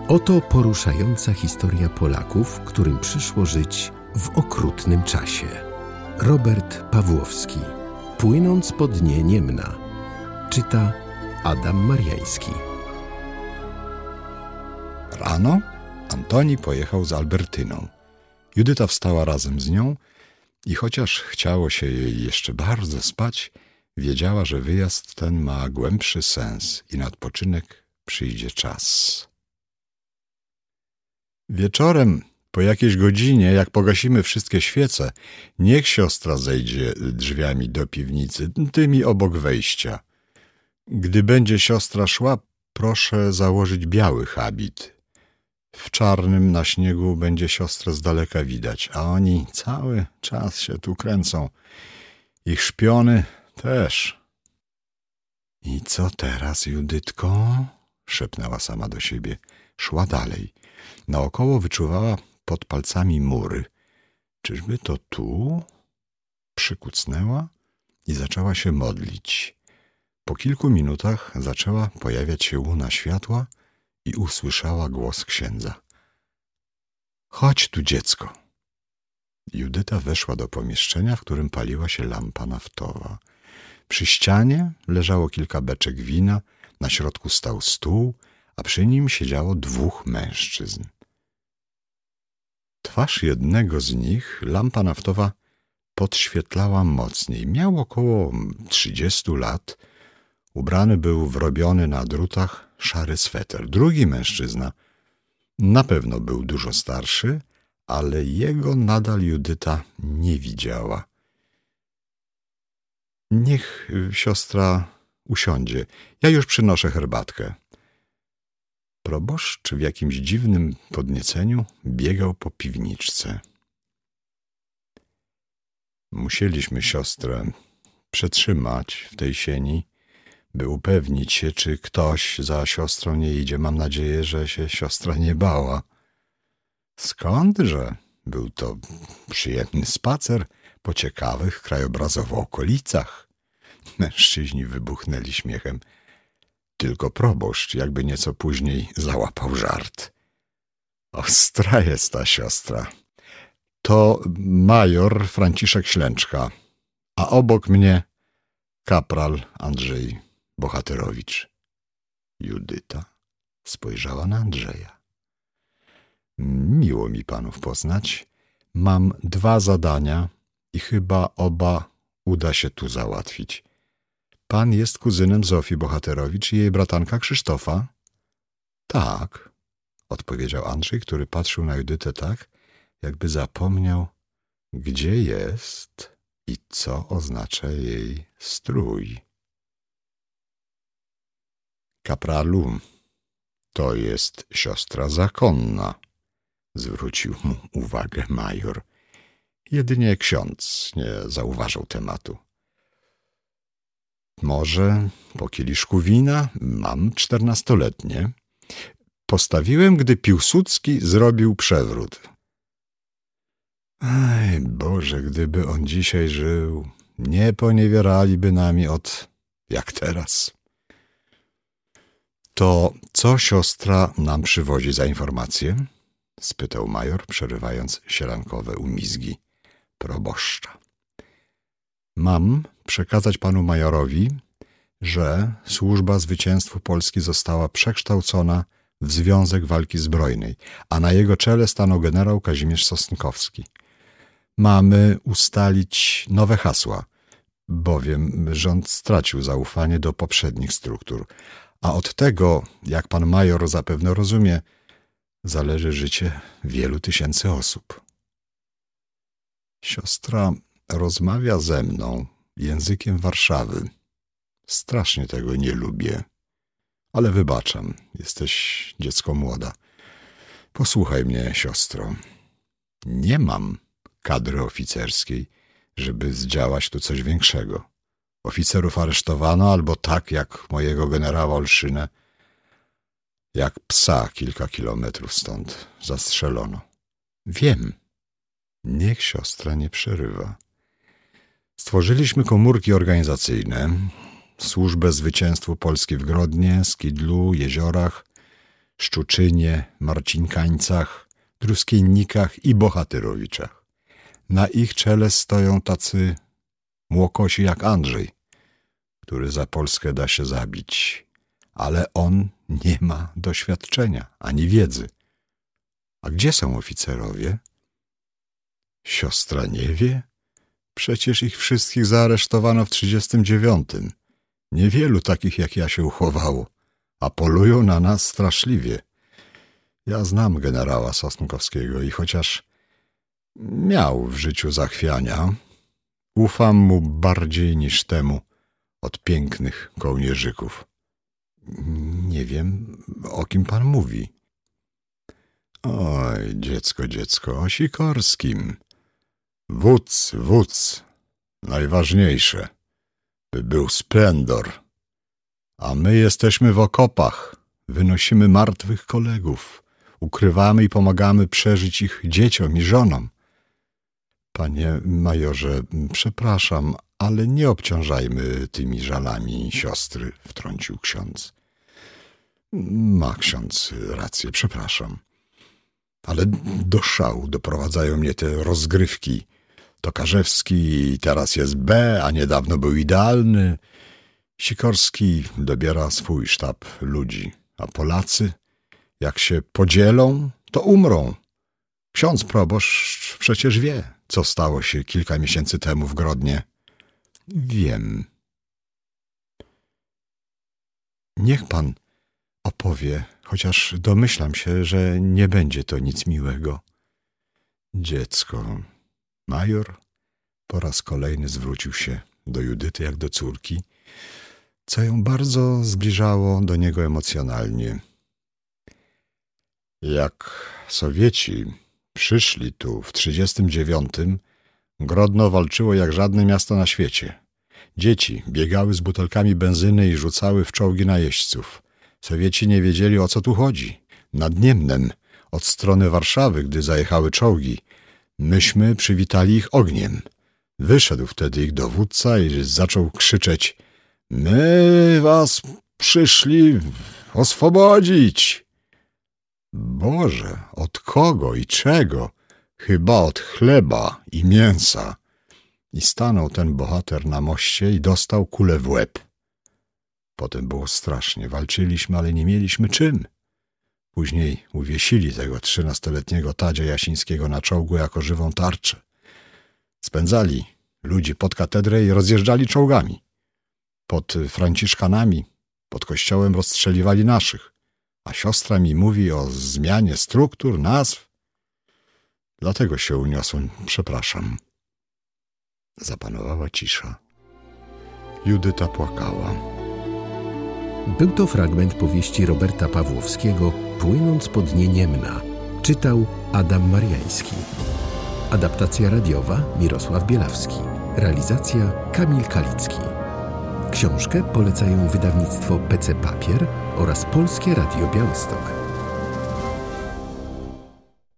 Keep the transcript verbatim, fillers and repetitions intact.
Oto poruszająca historia Polaków, którym przyszło żyć w okrutnym czasie. Robert Pawłowski. Płynąc po dnie Niemna. Czyta Adam Mariański. Rano Antoni pojechał z Albertyną. Judyta wstała razem z nią i chociaż chciało się jej jeszcze bardzo spać, wiedziała, że wyjazd ten ma głębszy sens i na odpoczynek przyjdzie czas. Wieczorem, po jakiejś godzinie, jak pogasimy wszystkie świece, niech siostra zejdzie drzwiami do piwnicy, tymi obok wejścia. Gdy będzie siostra szła, proszę założyć biały habit. W czarnym na śniegu będzie siostrę z daleka widać, a oni cały czas się tu kręcą. Ich szpiony też. I co teraz, Judytko? Szepnęła sama do siebie. Szła dalej. Naokoło wyczuwała pod palcami mury. Czyżby to tu? Przykucnęła i zaczęła się modlić. Po kilku minutach zaczęła pojawiać się łuna światła i usłyszała głos księdza. Chodź tu, dziecko. Judyta weszła do pomieszczenia, w którym paliła się lampa naftowa. Przy ścianie leżało kilka beczek wina, na środku stał stół, a przy nim siedziało dwóch mężczyzn. Twarz jednego z nich lampa naftowa podświetlała mocniej. Miał około trzydziestu lat. Ubrany był w robiony na drutach szary sweter. Drugi mężczyzna na pewno był dużo starszy, ale jego nadal Judyta nie widziała. Niech siostra usiądzie. Ja już przynoszę herbatkę. Proboszcz w jakimś dziwnym podnieceniu biegał po piwniczce. Musieliśmy siostrę przetrzymać w tej sieni, by upewnić się, czy ktoś za siostrą nie idzie. Mam nadzieję, że się siostra nie bała. Skądże? Był to przyjemny spacer po ciekawych krajobrazowo okolicach. Mężczyźni wybuchnęli śmiechem. Tylko proboszcz, jakby nieco później, załapał żart. Ostra jest ta siostra. To major Franciszek Ślęczka, a obok mnie kapral Andrzej Bohaterowicz. Judyta spojrzała na Andrzeja. Miło mi panów poznać. Mam dwa zadania i chyba oba uda się tu załatwić. Pan jest kuzynem Zofii Bohaterowicz i jej bratanka Krzysztofa? Tak, odpowiedział Andrzej, który patrzył na Judytę tak, jakby zapomniał, gdzie jest i co oznacza jej strój. Kapralu, to jest siostra zakonna, zwrócił mu uwagę major. Jedynie ksiądz nie zauważył tematu. Może po kieliszku wina? Mam czternastoletnie. Postawiłem, gdy Piłsudski zrobił przewrót. Aj, Boże, gdyby on dzisiaj żył, nie poniewieraliby nami od jak teraz. To co siostra nam przywodzi za informację? Spytał major, przerywając sielankowe umizgi proboszcza. Mam przekazać panu majorowi, że Służba Zwycięstwu Polski została przekształcona w Związek Walki Zbrojnej, a na jego czele stanął generał Kazimierz Sosnkowski. Mamy ustalić nowe hasła, bowiem rząd stracił zaufanie do poprzednich struktur, a od tego, jak pan major zapewne rozumie, zależy życie wielu tysięcy osób. Siostra rozmawia ze mną językiem Warszawy. Strasznie tego nie lubię, ale wybaczam, jesteś dziecko młoda. Posłuchaj mnie, siostro. Nie mam kadry oficerskiej, żeby zdziałać tu coś większego. Oficerów aresztowano albo tak jak mojego generała Olszynę, jak psa kilka kilometrów stąd zastrzelono. Wiem. Niech siostra nie przerywa. Stworzyliśmy komórki organizacyjne, Służbę Zwycięstwu Polski w Grodnie, Skidlu, Jeziorach, Szczuczynie, Marcinkańcach, Truskieńnikach i Bohatyrowiczach. Na ich czele stoją tacy młokosi jak Andrzej, który za Polskę da się zabić, ale on nie ma doświadczenia ani wiedzy. A gdzie są oficerowie? Siostra nie wie? Przecież ich wszystkich zaaresztowano w trzydziestym dziewiątym. Niewielu takich jak ja się uchowało, a polują na nas straszliwie. Ja znam generała Sosnkowskiego i chociaż miał w życiu zachwiania, ufam mu bardziej niż temu od pięknych kołnierzyków. Nie wiem, o kim pan mówi. Oj, dziecko, dziecko, o Sikorskim. Wódz, wódz, najważniejsze, by był splendor. A my jesteśmy w okopach, wynosimy martwych kolegów, ukrywamy i pomagamy przeżyć ich dzieciom i żonom. Panie majorze, przepraszam, ale nie obciążajmy tymi żalami siostry, wtrącił ksiądz. Ma ksiądz rację, przepraszam. Ale do szału doprowadzają mnie te rozgrywki. Tokarzewski teraz jest B, a niedawno był idealny. Sikorski dobiera swój sztab ludzi, a Polacy, jak się podzielą, to umrą. Ksiądz proboszcz przecież wie, co stało się kilka miesięcy temu w Grodnie. Wiem. Niech pan opowie, chociaż domyślam się, że nie będzie to nic miłego. Dziecko. Major po raz kolejny zwrócił się do Judyty jak do córki, co ją bardzo zbliżało do niego emocjonalnie. Jak Sowieci przyszli tu w trzydziestym dziewiątym, Grodno walczyło jak żadne miasto na świecie. Dzieci biegały z butelkami benzyny i rzucały w czołgi najeźdźców. Sowieci nie wiedzieli, o co tu chodzi. Nad Niemnem, od strony Warszawy, gdy zajechały czołgi, myśmy przywitali ich ogniem. Wyszedł wtedy ich dowódca i zaczął krzyczeć: my was przyszli oswobodzić. Boże, od kogo i czego? Chyba od chleba i mięsa. I stanął ten bohater na moście i dostał kulę w łeb. Potem było strasznie. Walczyliśmy, ale nie mieliśmy czym. Później uwiesili tego trzynastoletniego Tadzia Jasińskiego na czołgu jako żywą tarczę. Spędzali ludzi pod katedrę i rozjeżdżali czołgami. Pod Franciszkanami, pod kościołem rozstrzeliwali naszych. A siostra mi mówi o zmianie struktur, nazw. Dlatego się uniosłem, przepraszam. Zapanowała cisza. Judyta płakała. Był to fragment powieści Roberta Pawłowskiego Płynąc po dnie Niemna. Czytał Adam Mariański. Adaptacja radiowa Mirosław Bielawski. Realizacja Kamil Kalicki. Książkę polecają wydawnictwo P C Papier oraz Polskie Radio Białystok.